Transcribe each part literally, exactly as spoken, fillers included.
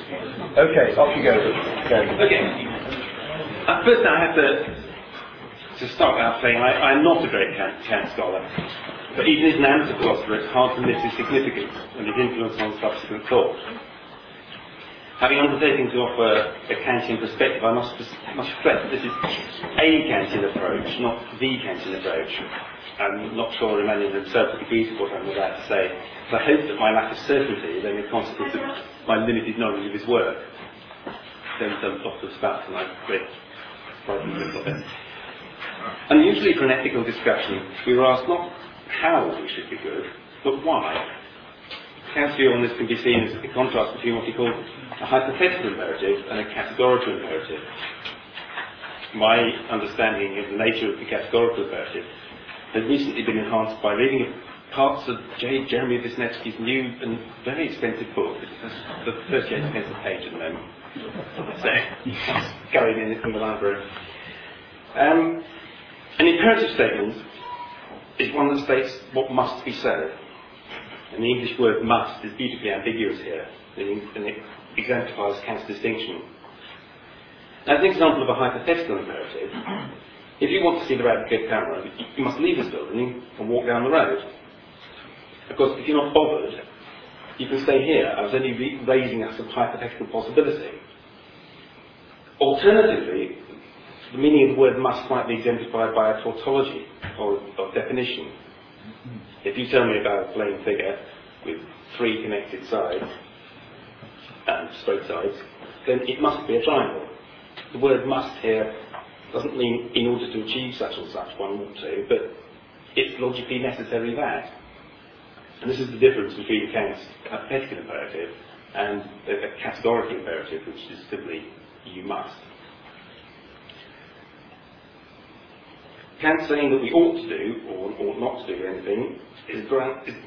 Okay, off you go. go. Okay. Uh, first, I have to to start out saying I, I'm not a great Kant, Kant scholar, but even as an amateur philosopher, it's hard to miss his significance and his influence on subsequent thought. Having undertaken to offer a Kantian perspective, I must, must stress that this is a Kantian approach, not the Kantian approach. I'm not sure Emmanuel himself would agree with what I'm about to say, but I hope that my lack of certainty is only a consequence of my limited knowledge of his work. There's a lot of stuff, and I've read quite a bit of it. Unusually for an ethical discussion, we were asked not how we should be good, but why. Kant's view on this can be seen as the contrast between what he called a hypothetical imperative and a categorical imperative. My understanding of the nature of the categorical imperative has recently been enhanced by reading parts of J. Jeremy Wisniewski's new and very expensive book. It's the thirty-eight pence a page at the moment. So, going in it from the library. Um, an imperative statement is one that states what must be so. And the English word must is beautifully ambiguous here, and it exemplifies Kant's distinction. As an example of a hypothetical imperative, if you want to see the Radcliffe camera, you must leave this building and walk down the road. Of course, if you're not bothered, you can stay here. I was only re- raising a sort of hypothetical possibility. Alternatively, the meaning of the word must might be exemplified by a tautology or, or definition. If you tell me about a plane figure with three connected sides and straight sides, then it must be a triangle. The word must here doesn't mean in order to achieve such and such one ought to, but it's logically necessary that. And this is the difference between Kant's hypothetical imperative and a, a categorical imperative, which is simply you must. Kant saying that we ought to do or ought not to do anything is ground. Is,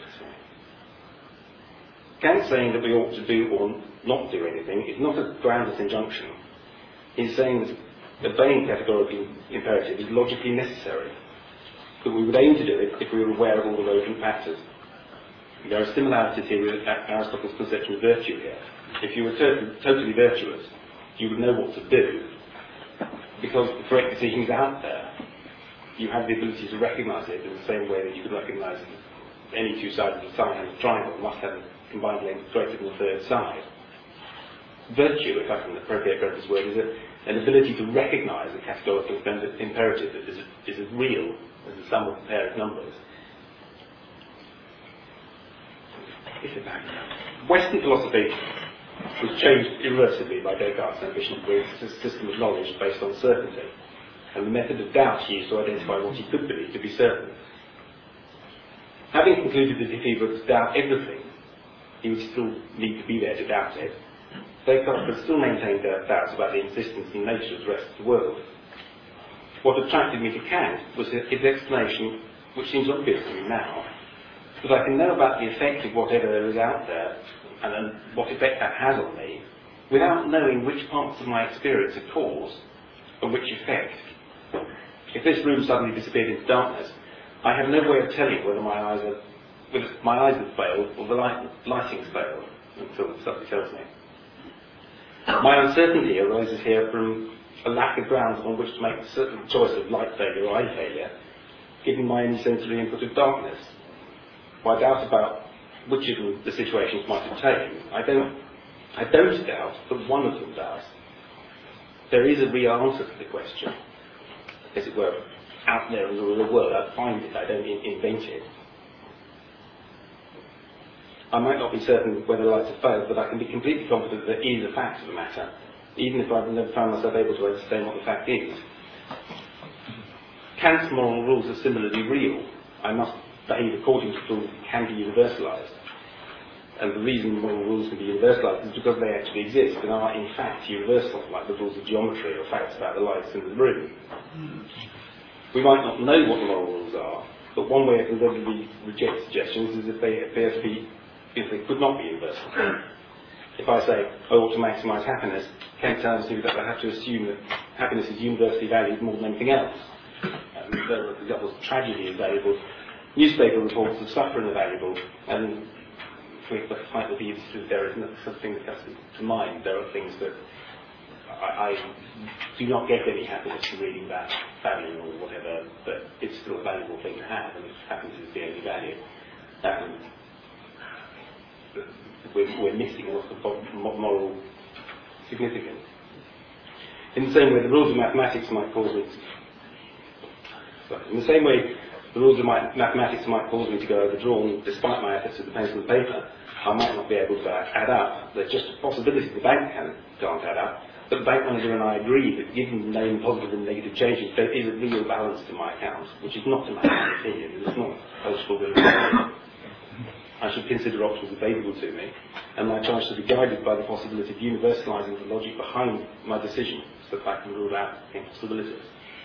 Kant saying that we ought to do or not do anything is not a groundless injunction. He's saying that obeying categorical imperative is logically necessary, but we would aim to do it if we were aware of all the relevant factors. There are similarities here with Aristotle's conception of virtue here. If you were to- totally virtuous, you would know what to do, because the correct decision is out there. You have the ability to recognise it in the same way that you could recognise any two sides of a triangle must have a combined length greater than the third side. Virtue, if I can appropriate this word, is a, an ability to recognise a categorical imperative that is, is as real as the sum of a pair of numbers. Western philosophy was changed irreversibly by Descartes' ambition for a system of knowledge based on certainty, and the method of doubt he used to identify what he could believe to be certain. Having concluded that if he were to doubt everything, he would still need to be there to doubt it, Descartes could still maintain doubts about the existence and nature of the rest of the world. What attracted me to Kant was his explanation, which seems obvious to me now, that I can know about the effect of whatever there is out there, and then what effect that has on me, without knowing which parts of my experience are cause, and which effect. If this room suddenly disappeared into darkness, I have no way of telling whether my eyes are, whether my eyes have failed or the light, lighting's failed, until somebody tells me. My uncertainty arises here from a lack of grounds on which to make a certain choice of light failure or eye failure, given my only sensory input of darkness. My doubt about which of the situations might obtain, I don't, I don't doubt, but one of them does. There is a real answer to the question, as it were, out there in the real world. I find it, I don't in- invent it. I might not be certain whether the lights have failed, but I can be completely confident that there is a fact of the matter, even if I've never found myself able to understand what the fact is. Kant's moral rules are similarly real. I must behave according to rules that can be universalised. And the reason moral rules can be universalised is because they actually exist and are in fact universal, like the rules of geometry or facts about the lights in the room. We might not know what the moral rules are, but one way I can readily reject suggestions is if they appear to be, if they could not be universal. If I say, I ought to maximise happiness, Kant tells me that I have to assume that happiness is universally valued more than anything else. Um, for example, tragedy is valuable, newspaper reports of suffering are valuable, and with the fight with the industry, there is no such thing that comes to mind. There are things that I, I do not get any happiness from reading that family or whatever, but it's still a valuable thing to have, and it happens as the only value. Um, we're, we're missing a lot of moral significance. In the same way, the rules of mathematics might cause me to, sorry, in the same way, the rules of my mathematics might cause me to go overdrawn despite my efforts with the pencil and paper. I might not be able to add up. There's just a possibility the bank can't, can't add up. But the bank manager and I agree that given the known positive and negative changes, there is a real balance to my account, which is not, in my opinion, it's not postable. I should consider options available to me, and my choice should be guided by the possibility of universalising the logic behind my decision, so that I can rule out impossibilities.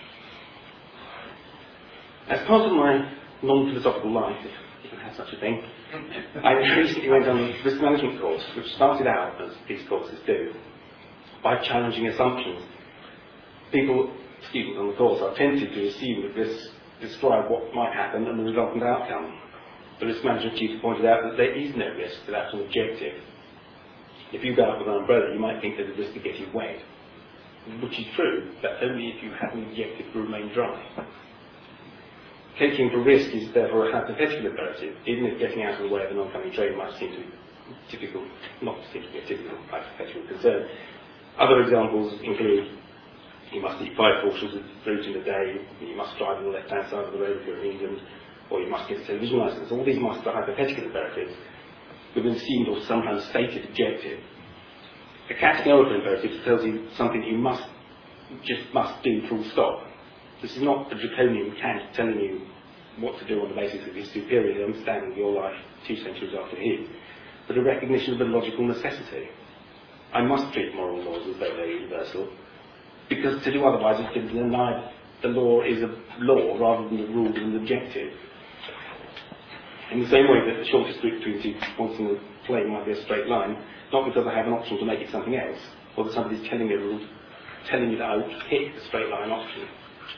As part of my non-philosophical life, if you can have such a thing, I recently went on a risk management course, which started out, as these courses do, by challenging assumptions. People, students on the course, are tempted to assume that risks describe what might happen and the resultant outcome. The risk management tutor pointed out that there is no risk without an objective. If you go out with an umbrella, you might think there's a risk of getting wet, which is true, but only if you have an objective to remain dry. Taking for risk is therefore a hypothetical imperative, even if getting out of the way of an oncoming train might seem to be typical, not seem to be a typical hypothetical concern. Other examples include you must eat five portions of fruit in a day, you must drive on the left-hand side of the road if you're in England, or you must get a television licence. All these must be hypothetical imperatives with an assumed or sometimes stated objective. A categorical imperative tells you something you must, just must do full stop. This is not a draconian Kant telling you what to do on the basis of his superior understanding of your life two centuries after his, but a recognition of a logical necessity. I must treat moral laws as though they're universal, because to do otherwise is to deny the law is a law rather than the rule is an objective. In the same way that the shortest route between two points in the plane might be a straight line, not because I have an option to make it something else, or that somebody's telling me, a telling me that I ought to pick the straight line option.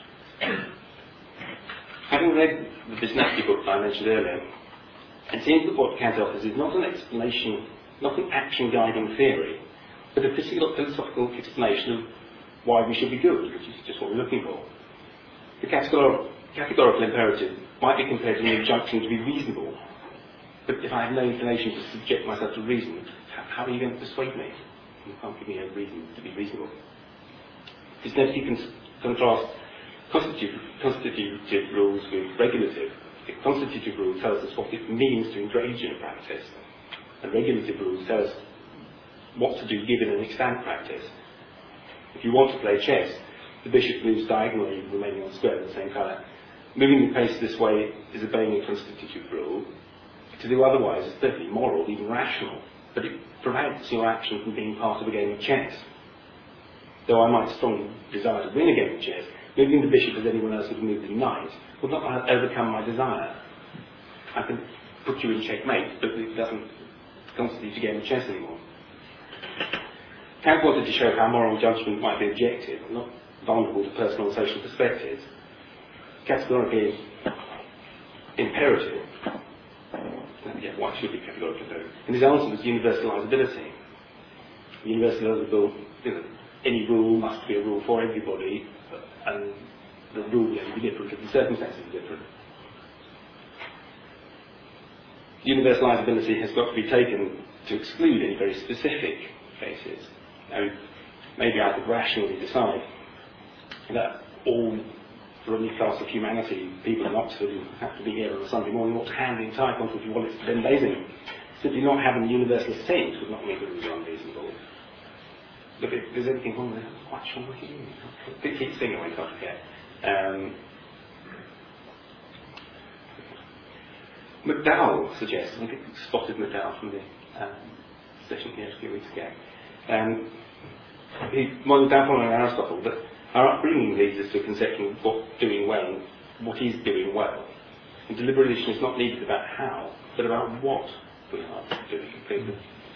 Having read the Bisnacki book that I mentioned earlier, it seems that what Kant offers is not an explanation, not an action-guiding theory, but a philosophical explanation of why we should be good, which is just what we're looking for. The categorical, categorical imperative might be compared to an injunction to be reasonable, but if I have no inclination to subject myself to reason, how are you going to persuade me? You can't give me a reason to be reasonable. It's never you can contrast Constitutive, constitutive rules with regulative. The constitutive rule tells us what it means to engage in a practice, and regulative rules tell us what to do given an extant practice. If you want to play chess, the bishop moves diagonally, remaining on square of the same colour. Moving the pace this way is obeying a constitutive rule. To do otherwise is perfectly moral, even rational, but it prevents your action from being part of a game of chess. Though I might strongly desire to win a game of chess, moving the bishop as anyone else would move the knight will not overcome my desire. I can put you in checkmate, but it doesn't constitute a game of chess anymore. Kant wanted to show how moral judgment might be objective, not vulnerable to personal and social perspectives. Categorically imperative. Yeah, why should be categorically imperative? And his answer was universalisability. Universalisable, you know, any rule must be a rule for everybody, and the rule will only be different if the circumstances are different. Universalisability has got to be taken to exclude any very specific cases. Now, maybe I could rationally decide that all, for any class of humanity, people in Oxford who have to be here on a Sunday morning ought to hand the entire Constitution Wallis to Ben Basing. Simply not having the universal sense would not make the rules unreasonable. Look, if there's anything wrong with it, I'm quite sure what it is. Keep singing when I can't forget. Um, McDowell suggests, I think I spotted McDowell from the um, session here a few weeks ago. Um, he, well, McDowell following Aristotle, that our upbringing leads us to a conception of what doing well and what is doing well. And deliberation is not needed about how, but about what we are doing.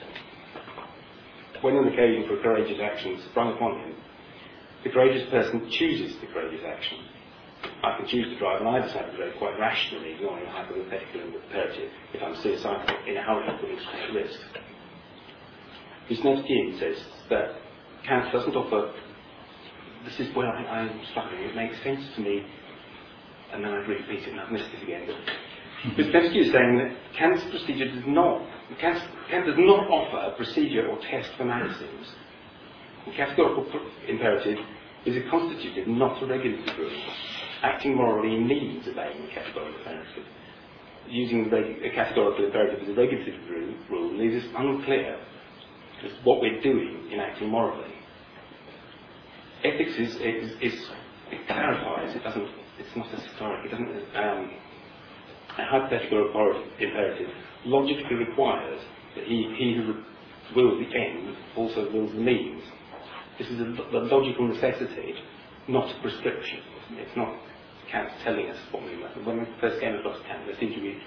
When an occasion for a courageous action is sprung upon him, the courageous person chooses the courageous action. I can choose to drive, and I decide to drive quite rationally, ignoring the hypothetical imperative, if I'm suicidal, inherently putting someone at risk. Wisniewski says that Kant doesn't offer, this is where I, I'm struggling, it makes sense to me, and then I repeat it and I've missed it again. But Wisniewski is saying that Kant's procedure does not, Kant, Kant does not offer a procedure or test for maxims. The categorical imperative is a constitutive, not a regulative rule. Acting morally means obeying the categorical imperative. Using the categorical imperative as a regulative rule leaves us unclear as to what we're doing in acting morally. Ethics is, is, is it clarifies, it doesn't, it's not as historic, it doesn't, um, a hypothetical imperative logically requires that he, he who wills the end also wills the means. This is a, a logical necessity, not a prescription. It's not Kant telling us what we must. When we first came across Kant, there seemed to be,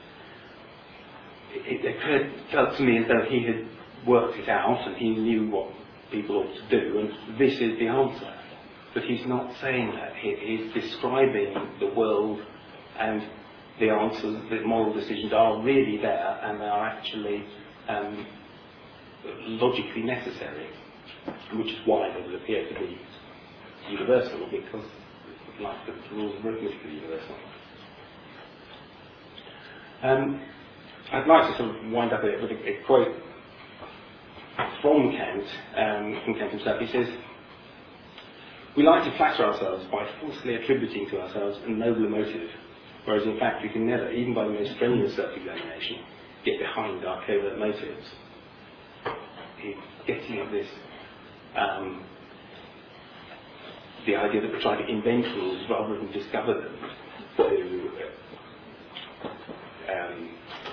it, it occurred, felt to me as though he had worked it out and he knew what people ought to do, and this is the answer. But he's not saying that. He, he's describing the world, and the answers, the moral decisions are really there, and they are actually um, logically necessary, which is why they will appear to be universal, because like the rules of arithmetic are universal. Um, I'd like to sort of wind up with a, a quote from Kant, um, from Kant himself. He says, "We like to flatter ourselves by falsely attributing to ourselves a nobler motive, whereas in fact we can never, even by the most strenuous self-examination, get behind our covert motives." He's getting at this, um, the idea that we're trying to invent rules rather than discover them. To, um,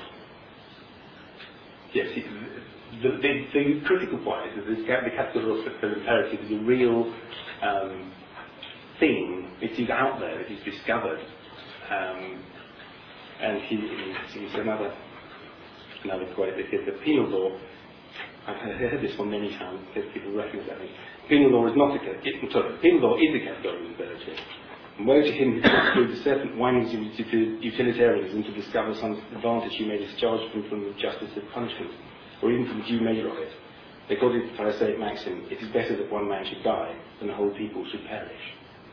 yes, he, the, the, the critical point is that this, the categorical imperative is a real um, thing. It is out there. It is discovered. Um, and he, he, he's another another quote. He says the penal law. I've heard this one many times because people recognise that. Penal law is not a it, sorry, penal law is a categorical imperative. And woe to him who cuts through the serpent windings of utilitarianism to discover some advantage he may discharge from, from the justice of punishment, or even from the due measure of it. According to the Pharisaic maxim, it is better that one man should die than the whole people should perish.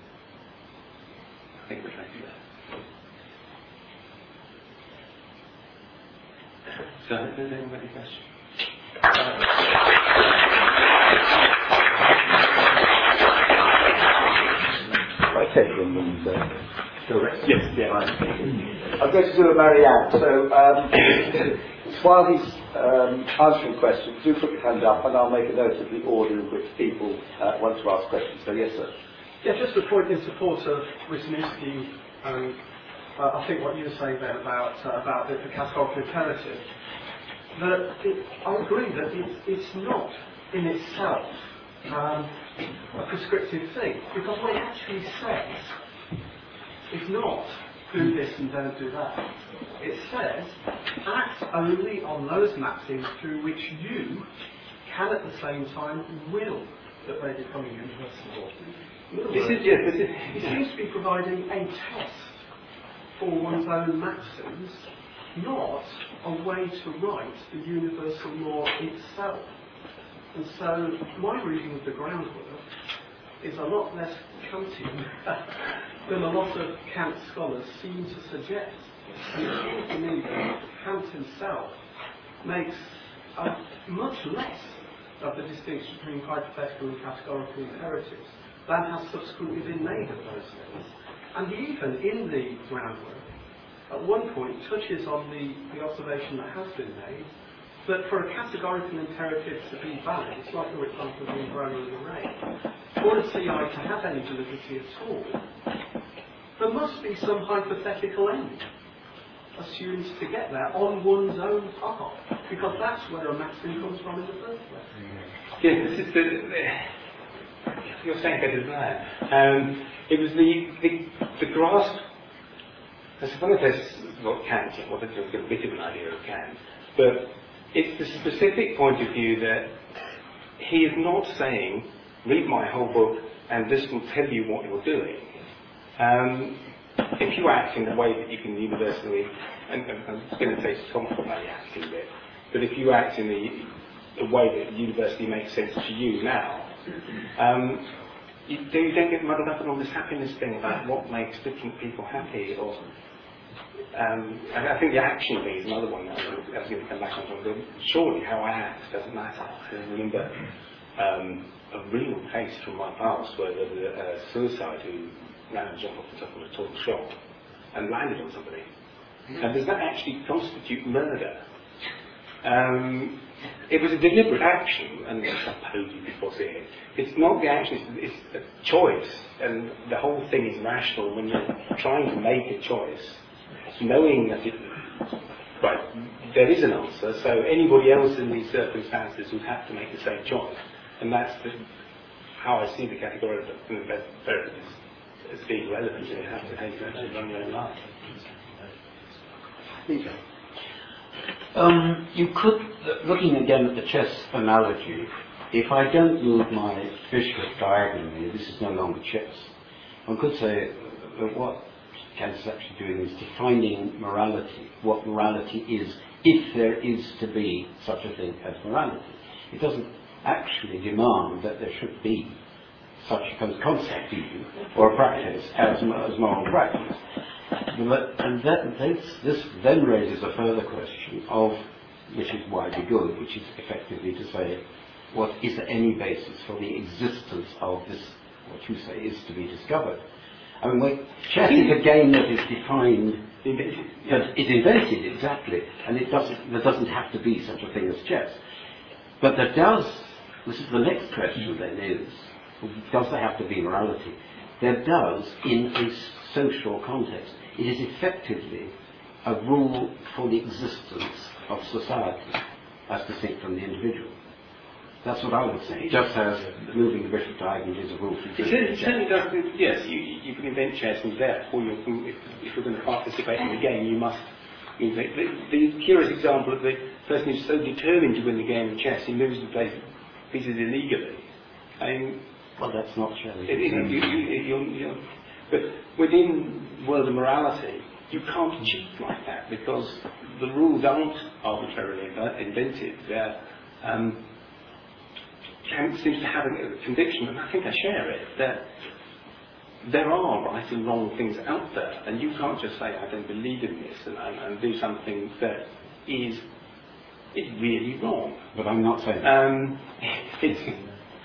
I think we're trying to do that. So, has anyone got any questions? I take them and uh, still rest. Yes, yeah. I'm going to do a Marianne. So um, while he's um, answering questions, do put your hand up and I'll make a note of the order in which people uh, want to ask questions. So yes, sir. Yeah, just a point in support of Wisniewski and uh, I think what you were saying then about uh, about the, the categorical imperative. That it, I agree that it, it's not in itself um, a prescriptive thing, because what it actually says is not do this and don't do that. It says act only on those maxims through which you can at the same time will that they become a universal law. In other This words, is, yes, this is, it seems to be providing a test for one's own maxims, not a way to write the universal law itself. And so my reading of the groundwork is a lot less Kantian than a lot of Kant scholars seem to suggest. And it seems to me that Kant himself makes uh, much less of the distinction between hypothetical and categorical imperatives than has subsequently been made of those things. And even in the groundwork, at one point touches on the, the observation that has been made that for a categorical imperative to be valid, it's like your example of the umbrella and the rain, for a C I to have any validity at all, there must be some hypothetical end assumed to get there on one's own part, because that's where a maxim comes from in the first place. Yes, this is the, the you're saying better than that. Um, it was the, the, the grasp. I suppose that's what Kant, well, that's a bit of an idea of Kant, but it's the specific point of view that he is not saying, read my whole book and this will tell you what you're doing. Um, if you act in a way that you can universally, and, and, and I'm going to say something about the acting bit, but if you act in the, the way that universally makes sense to you now, um, you, you don't get muddled up in all this happiness thing about what makes different people happy, or um, I, I think the action thing is another one that I was going to come back on. But surely how I act doesn't matter. I remember um, a real case from my past where there was a, a suicide who ran a jump off the top of a tall shop and landed on somebody. And does that actually constitute murder? Um, it was a deliberate action, and I suppose you could foresee it. It's not the action, it's, it's a choice, and the whole thing is rational when you're trying to make a choice, knowing that it, right, there is an answer, so anybody else in these circumstances would have to make the same choice. And that's the, how I see the categorical therapy as, as being relevant. You have to take actually run your own life. Um, you could, looking again at the chess analogy, if I don't move my bishop diagonally, this is no longer chess. One could say that what Kant is actually doing is defining morality, what morality is, if there is to be such a thing as morality. It doesn't actually demand that there should be such a concept even, or a practice as, as moral practice. And that, this, this then raises a further question of, which is why be good, which is effectively to say, what is there any basis for the existence of this, what you say is to be discovered? I mean, well, chess is a game that is defined, that is invented, exactly, and it doesn't, there doesn't have to be such a thing as chess. But there does, this is the next question then is, does there have to be morality? There does in a social context. It is effectively a rule for the existence of society as distinct from the individual. That's what I would say, just as moving the bishop diagonally is a rule for the individual. It certainly does, yes, you, you can invent chess and therefore you're, if, if you're going to participate in the game you must. You know, the, the curious example of the person who's so determined to win the game of chess, he moves the place, pieces illegally. I mean, well, that's not chess. It, it, you, you, you're, you're, but within the world of morality, you can't cheat like that because the rules aren't arbitrarily invented. They're, um, Kant seems to have a conviction, and I think I share it, that there are right and wrong things out there, and you can't just say, I don't believe in this, and, and, and do something that is, is really wrong. But I'm not saying um, it's,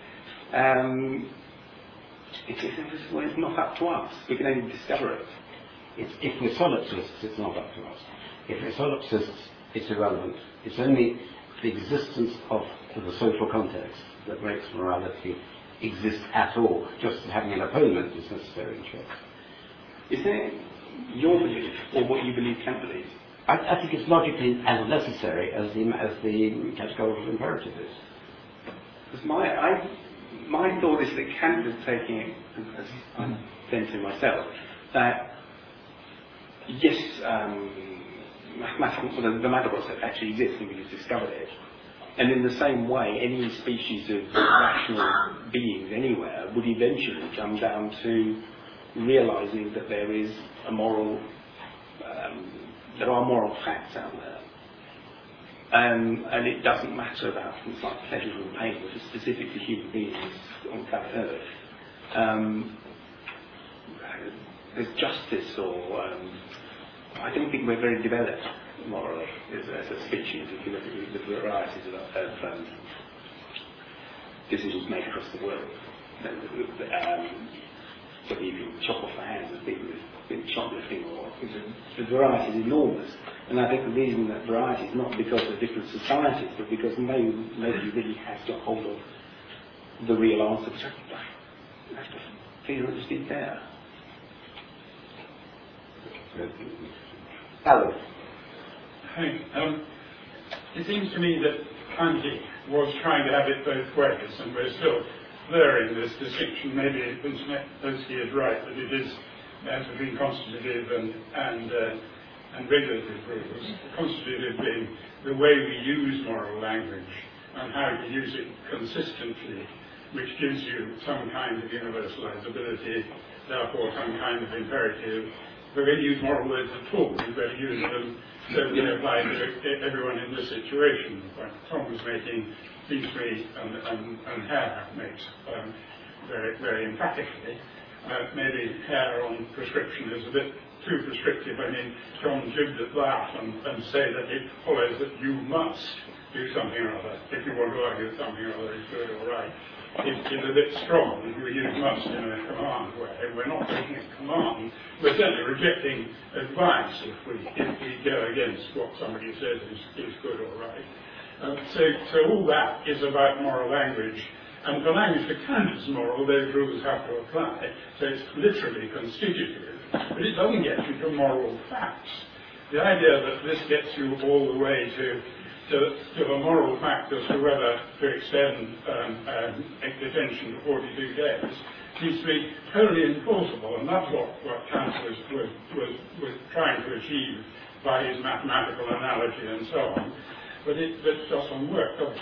um, it's, it's, well, it's not up to us. We can only discover it. It's, if we're solipsists, it's not up to us. If we're solipsists, it's irrelevant. It's only the existence of the social context that makes morality exist at all. Just having an opponent is necessary in chess. Is there your belief, or what you believe Kant believes? I, I think it's logically as necessary as the as the categorical imperative is. Because my I, my thought is that Kant is taking it, as I'm thinking myself, that yes, um, mathematical, well, the matter process actually exists and we've discovered it. And in the same way, any species of rational beings anywhere would eventually come down to realizing that there is a moral, um, there are moral facts out there. Um, and it doesn't matter about things like pleasure and pain, which are specific to human beings on planet Earth. Um, there's justice, or um, I don't think we're very developed morally as, as a species. If you look at the varieties of, of um, decisions made across the world, um, whether you can chop off the hands of people who've been shoplifting, or the variety is enormous. And I think the reason that variety is not because of different societies, but because maybe nobody really has got hold of the real answer, which I have to feel is deep there. Alan. Hi. Um, it seems to me that Kant was trying to have it both ways, and we're still blurring this distinction. Maybe Winston is right that it is uh, between constitutive and and, uh, and regulative rules. Constitutive being the way we use moral language and how to use it consistently which gives you some kind of universalizability, therefore some kind of imperative. We're going to use moral words at all, we're going to use them so that they apply to everyone in this situation. The point Tom was making, these three and, and, and Hare makes um, very, very emphatically. Uh, maybe Hare on prescription is a bit too prescriptive. I mean, John jibbed at that and, and say that it follows that you must do something or other. If you want to argue that something or other is good or right, it, it's a bit strong. We use must in a command way. We're not taking a command. We're certainly rejecting advice if we, if we go against what somebody says is, is good or right. Uh, so, so all that is about moral language. And for language to count as moral, those rules have to apply. So it's literally constitutive, but it doesn't get you to moral facts. The idea that this gets you all the way to, to, to a moral fact as to whether to extend um, um, detention to forty-two days seems to be totally implausible, and that's what, what Kant was, was, was, was trying to achieve by his mathematical analogy and so on. But it, it doesn't work, does it?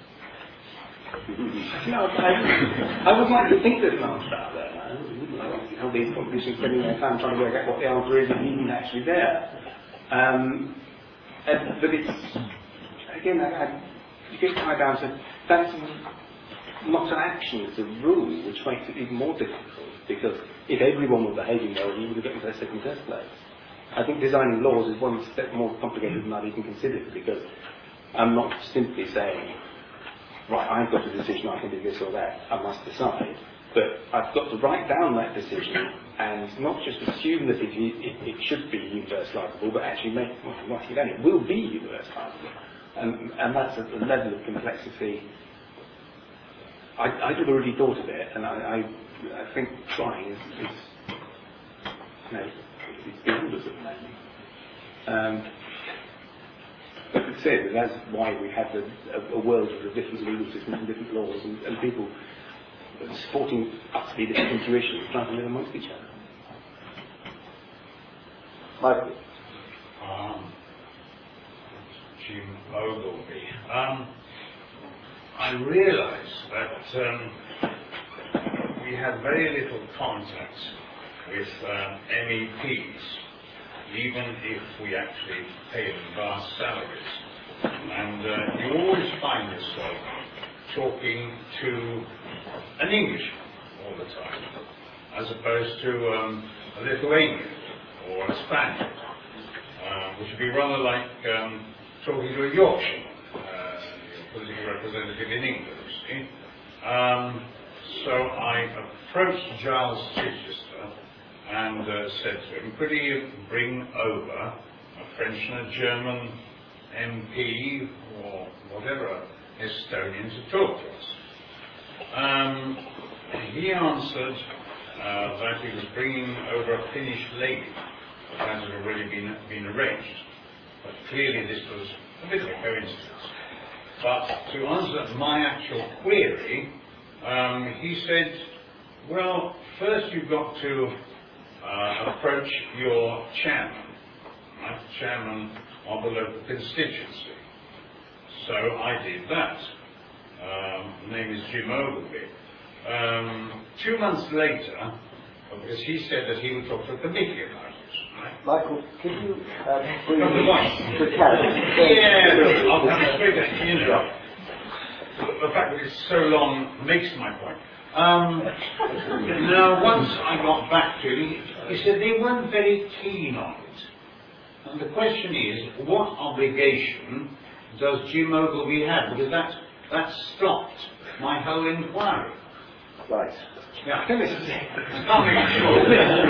No, I, I would like to think there's an answer out there. I wouldn't like to have these politicians spending their time trying to work out what the answer is and even actually there. Um, and, but it's, again, I, I, you get tied down to that's not an action, it's a rule, which makes it even more difficult, because if everyone were behaving well, you would have gotten to that in the first place. I think designing laws is one step more complicated than I've even considered, because I'm not simply saying, right, I've got a decision, I can do this or that, I must decide. But I've got to write down that decision and not just assume that it, it, it should be universalisable, but actually make, well, writing it down, it will be universalisable. And, and that's a, a level of complexity. I, I'd have already thought of it, and I, I, I think trying is, is you know, it's beyond us at the moment. Um, But as I said, that's why we have a, a, a world of different legal systems and different laws, and, and people supporting utterly different intuitions, trying to live amongst each other. Michael. Um, Jim Ogilvy. Um, I realise that um, we have very little contact with um, M E Ps, even if we actually pay them vast salaries. And uh, you always find yourself talking to an Englishman all the time, as opposed to um, a Lithuanian or a Spaniard, uh, which would be rather like um, talking to a Yorkshireman, uh, political representative in England, you see. Um, so I approached Giles Chichester and uh, said to him, could he bring over a French and a German M P or whatever Estonian to talk to us? Um, he answered uh, that he was bringing over a Finnish lady, but that had already been, been arranged. But clearly this was a bit of a coincidence. But to answer my actual query, um, he said, well, first you've got to Uh, approach your chairman, right, chairman of the local constituency. So I did that. Um, his name is Jim Ogilvy. Um, two months later, because he said that he would talk to a committee about it, right? Michael, could you uh, bring Come to one. the carrot? Yeah, I'll come straight at you know. The fact that it's so long makes my point. Um, now, once I got back to him, he said they weren't very keen on it. And the question is, what obligation does Jim Ogilvy have? Because that, that stopped my whole inquiry. Right. Yeah, I think this is it. Coming short.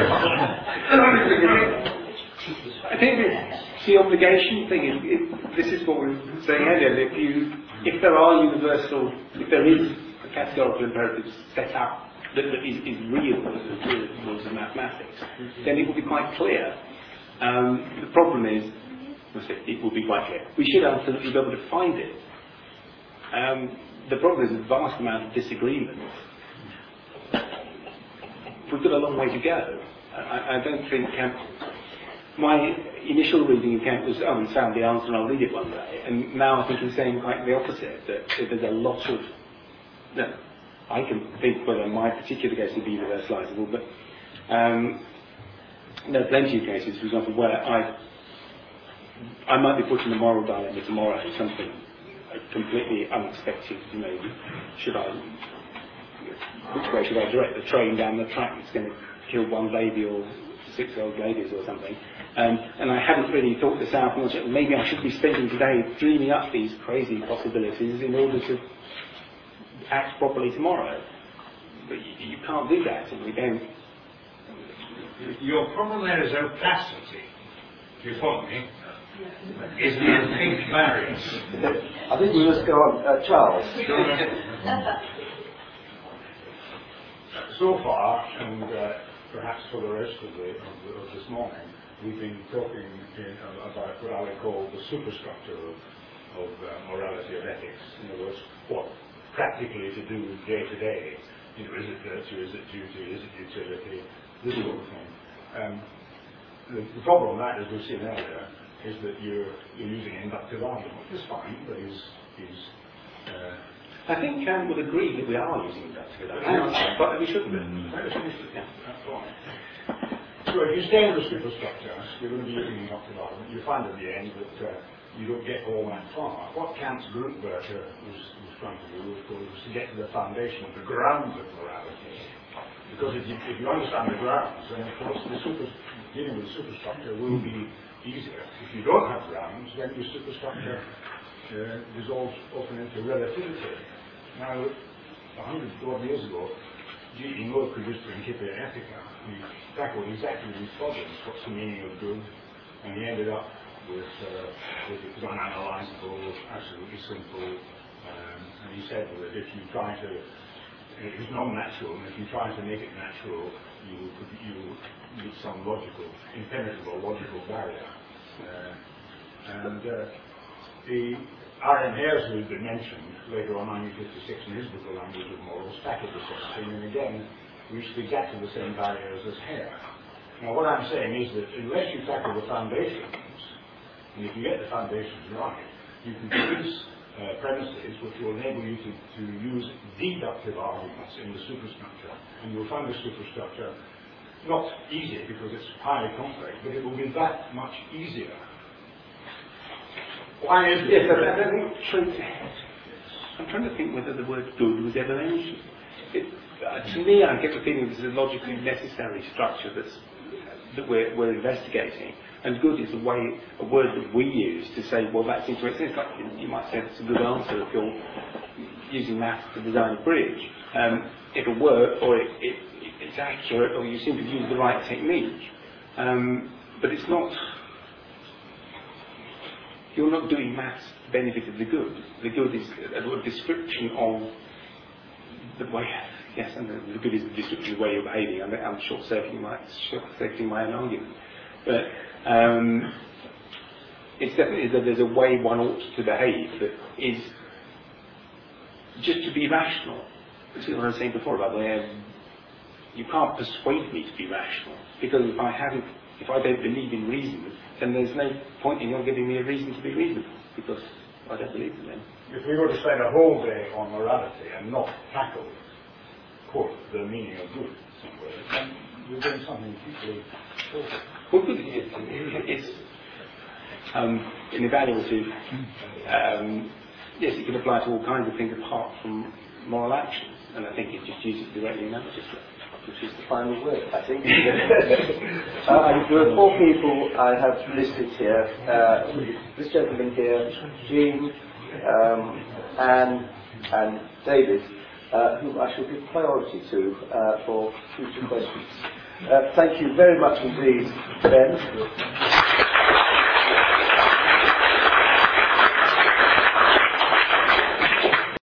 I think it's the obligation thing. Is, it, this is what we were saying earlier. If you, if there are universal, if there is a categorical imperative set up that, that is, is real as the rules of mathematics, then it will be quite clear. Um, the problem is, I say it will be quite clear. We should absolutely be able to find it. Um, the problem is a vast amount of disagreement. We've got a long way to go. I, I don't think Kant. My initial reading of Kant was, oh, he found the answer and I'll read it one day. And now I think he's saying quite the opposite, that there's a lot of, no, I can think whether my particular case would be universalisable, but um, there are plenty of cases, for example, where I I might be put in a moral dilemma tomorrow, something completely unexpected, you know, should I, which way should I direct the train down the track that's going to kill one baby or six old ladies or something, um, and I hadn't really thought this out, and maybe I should be spending today dreaming up these crazy possibilities in order to act properly tomorrow. But you, you can't do that, and we don't. Your problem there is opacity. Do you follow me? Is the opaque barriers. I think we must go on. Uh, Charles. So far, and uh, perhaps for the rest of, the, of, the, of this morning, we've been talking in, uh, about what I would call the superstructure of, of uh, morality and ethics. In other words, what practically to do day to day. You know, is it virtue, is it duty, is it utility, this sort of thing. Um, the, the problem with that, as we've seen earlier, is that you're, you're using inductive argument. It's fine, but is is. Uh, I think Kant would agree that we are using inductive argument, but we shouldn't be. Yeah. That's right. So if you stay in the superstructure, you're going to be using inductive argument. You find at the end that uh, you don't get all that far. What Kant's Grundwerte was, was trying to do, of course, was to get to the foundation of the grounds of morality. Because if you, if you understand the grounds, then of course the super, dealing with the superstructure will be easier. If you don't have grounds, then your superstructure uh, dissolves often into relativity. Now, a hundred odd years ago, G E Moore produced Principia Ethica. He tackled exactly these problems. What's the meaning of good? And he ended up with, uh, with it was unanalyzable, absolutely simple. Um, and he said that if you try to, it was non-natural, and if you try to make it natural, you will you meet some logical, impenetrable logical barrier. Uh, and uh, the R M Ayres, who has been mentioned later on, nineteen fifty-six, in his book, The Language of Morals, tackled the same thing, and again reached exactly the same barriers as Hare. Now, what I'm saying is that unless you tackle the foundations, and if you get the foundations right, you can produce uh, premises which will enable you to, to use deductive arguments in the superstructure, and you'll find the superstructure not easy because it's highly complex, but it will be that much easier. Why is it? Yes, I don't think. I'm trying to think whether the word good was ever mentioned. It, uh, to me, I get the feeling this is a logically necessary structure that's that we're, we're investigating. And good is a way, a word that we use to say, well, that seems to make sense. Like you might say it's a good answer if you're using maths to design a bridge. Um, it'll work, or it, it, it's accurate, or you seem to use the right technique. Um, but it's not. You're not doing maths to the benefit of the good. The good is a, a description of the way. Yes, and the, the good is the description of the way you're behaving. I'm, I'm short-circuiting my, short-circuiting my own argument. But um, it's definitely that there's a way one ought to behave that is just to be rational. This is what I was saying before about where you can't persuade me to be rational, because if I haven't, if I don't believe in reason, then there's no point in your giving me a reason to be reasonable, because I don't believe in them. If we were to spend a whole day on morality and not tackle, quote, the meaning of good somewhere, then we're doing something deeply important. Well, good is, it's um, an evaluative, um, yes, it can apply to all kinds of things apart from moral actions, and I think it just uses directly analysis, which is the final word, I think. uh, there are four people I have listed here. Uh, this gentleman here, Jean, um, Anne, and David, uh, whom I shall give priority to uh, for future questions. Uh, thank you very much indeed, Ben.